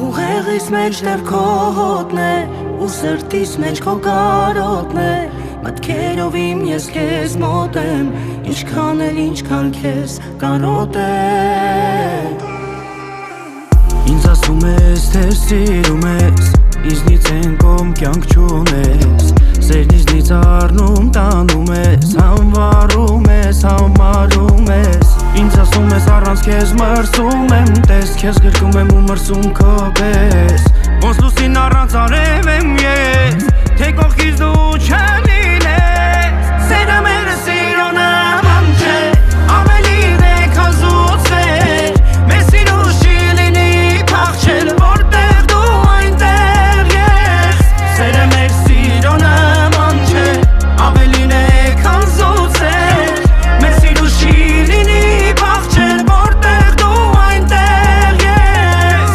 Ուղեղիս մեջ դեռ քո հոտն է ու սրտիս մեջ քո կարոտն է Մտքերով իմ ես քեզ մոտ եմ Ինչքան էլ ինչքան քեզ կարոտեմ Ինձ ասում ես թե սիրում ես Ինձնից են կողմ կյանք չունես Սերն ինձնից առնում տանում ես Համվարում ես, համարում ես Ինձ ասում ես առանց քեզ մրսում եմ Տես քեզ գրկում եմ ու մրսում քո պես Ոնց լուսին առանց արև եմ ես Թե կողքից դու չլինես Սերը մերը սիրո նման չէ Ավելին է քան զուծվել Մեր սիրուս չի լինի փախչել Որտեղ դու այնտեղ ես Սերը մեր սիրո նման չէ Ավելին է քան զուծվել Մեր սիրուս չի լինի փախչել Որտեղ դու այնտեղ ես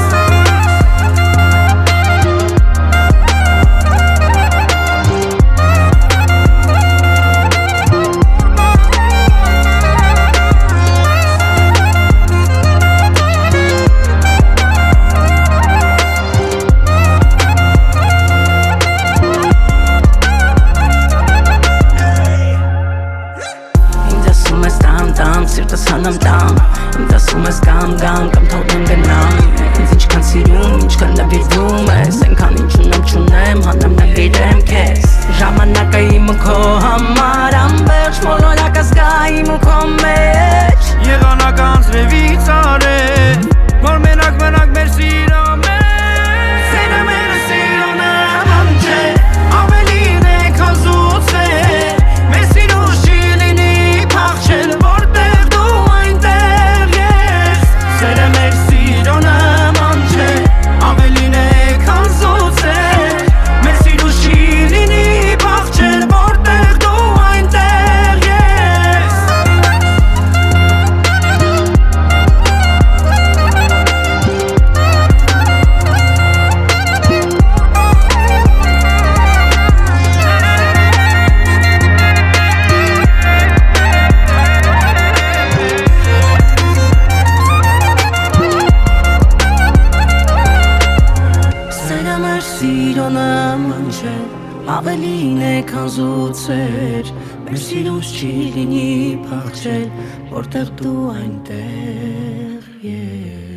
Սիրտս հանամ տամ Ինձ ասում ես կամ կամ թողնեմ գնամ Ինձ ինչքան սիրում, ինչքան նվիրվում ես Ենքան ինչ ունեմ չունեմ, հանեմ նվիրեմ քեզ Ժամանակը իմ ու քո համար Անվերջ մոլորակս կա իմ ու քո մեջ Եղանակ անձրևից արև Որ մենակ մեր սիրո մեջ Սերը մերը սիրո նման չէ Ավելին է քան զուծվել Մեր սիրուս չի լինի փախչել Սիրո նման չէ, ավելին է քան զուծեր Մեր սիրուս չի լինի փախչել, որտեղ դու այնտեղ ես